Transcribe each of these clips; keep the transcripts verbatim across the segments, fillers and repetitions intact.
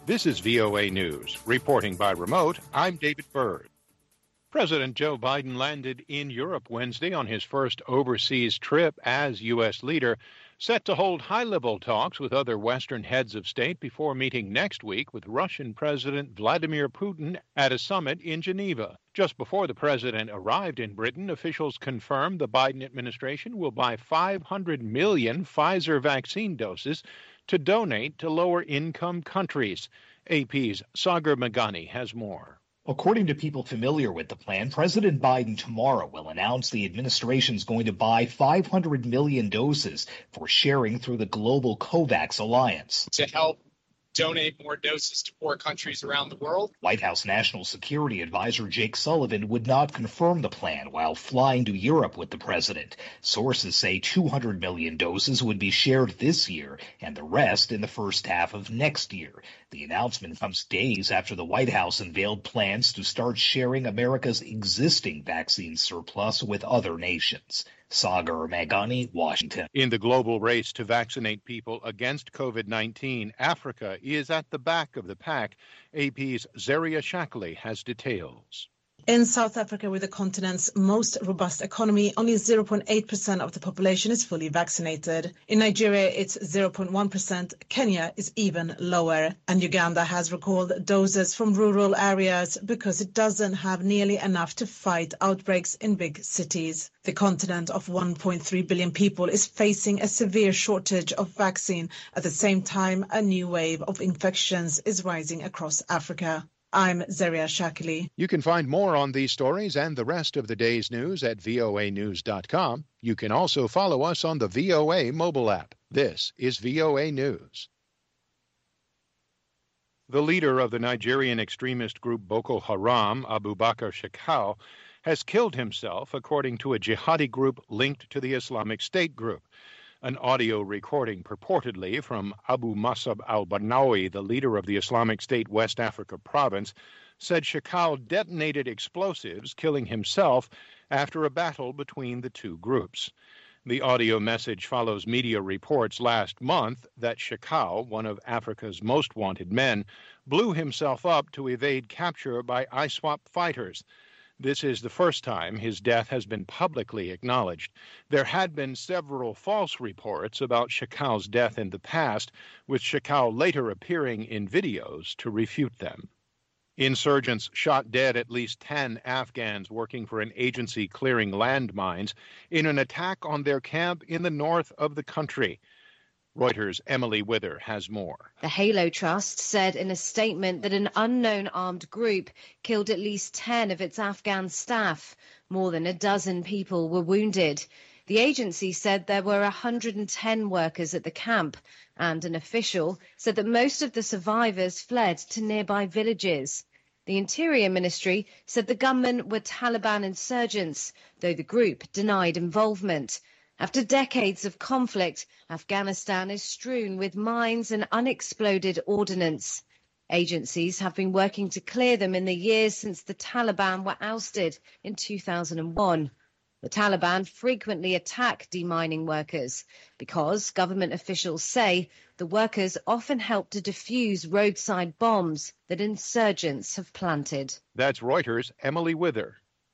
This is V O A News. Reporting by remote, I'm David Byrd. President Joe Biden landed in Europe Wednesday on his first overseas trip as U S leader, set to hold high-level talks with other Western heads of state before meeting next week with Russian President Vladimir Putin at a summit in Geneva. Just before the president arrived in Britain, officials confirmed the Biden administration will buy five hundred million Pfizer vaccine doses to donate to lower-income countries. A P's Sagar Meghani has more. According to people familiar with the plan, President Biden tomorrow will announce the administration is going to buy five hundred million doses for sharing through the global COVAX alliance. To help donate more doses to poor countries around the world. White House National Security Advisor Jake Sullivan would not confirm the plan while flying to Europe with the president. Sources say two hundred million doses would be shared this year and the rest in the first half of next year. The announcement comes days after the White House unveiled plans to start sharing America's existing vaccine surplus with other nations. Sagar Meghani, Washington. In the global race to vaccinate people against COVID nineteen, Africa is at the back of the pack. A P's Zaria Shakali has details. In South Africa, with the continent's most robust economy, only zero point eight percent of the population is fully vaccinated. In Nigeria, it's zero point one percent. Kenya is even lower. And Uganda has recalled doses from rural areas because it doesn't have nearly enough to fight outbreaks in big cities. The continent of one point three billion people is facing a severe shortage of vaccine. At the same time, a new wave of infections is rising across Africa. I'm Zaria Shakali. You can find more on these stories and the rest of the day's news at V O A news dot com. You can also follow us on the V O A mobile app. This is V O A News. The leader of the Nigerian extremist group Boko Haram, Abubakar Shekau, has killed himself, according to a jihadi group linked to the Islamic State group. An audio recording purportedly from Abu Musab al-Barnawi, the leader of the Islamic State West Africa province, said Shekau detonated explosives, killing himself after a battle between the two groups. The audio message follows media reports last month that Shekau, one of Africa's most wanted men, blew himself up to evade capture by I SWAP fighters. This is the first time his death has been publicly acknowledged. There had been several false reports about Shekau's death in the past, with Shekau later appearing in videos to refute them. Insurgents shot dead at least ten Afghans working for an agency clearing landmines in an attack on their camp in the north of the country. Reuters' Emily Wither has more. The Halo Trust said in a statement that an unknown armed group killed at least ten of its Afghan staff. More than a dozen people were wounded. The agency said there were one hundred ten workers at the camp, and an official said that most of the survivors fled to nearby villages. The Interior Ministry said the gunmen were Taliban insurgents, though the group denied involvement. After decades of conflict, Afghanistan is strewn with mines and unexploded ordnance. Agencies have been working to clear them in the years since the Taliban were ousted in two thousand one. The Taliban frequently attack demining workers because government officials say the workers often help to defuse roadside bombs that insurgents have planted. That's Reuters' Emily Wither.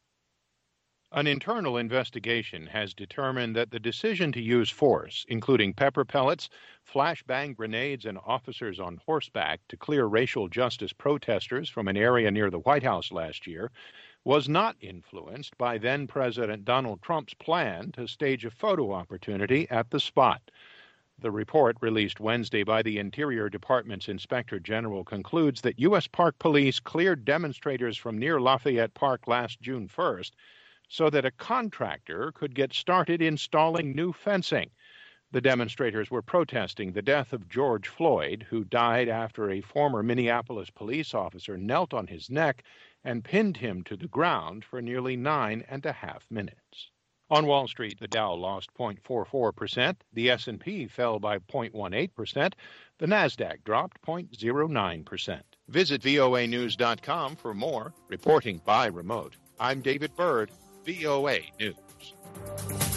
An internal investigation has determined that the decision to use force, including pepper pellets, flashbang grenades, and officers on horseback to clear racial justice protesters from an area near the White House last year, was not influenced by then-President Donald Trump's plan to stage a photo opportunity at the spot. The report released Wednesday by the Interior Department's Inspector General concludes that U S Park Police cleared demonstrators from near Lafayette Park last June first so that a contractor could get started installing new fencing. The demonstrators were protesting the death of George Floyd, who died after a former Minneapolis police officer knelt on his neck and pinned him to the ground for nearly nine and a half minutes. On Wall Street, the Dow lost zero point four four percent, the S and P fell by zero point one eight percent, the Nasdaq dropped zero point zero nine percent. Visit V O A news dot com for more. Reporting by remote, I'm David Byrd, V O A News.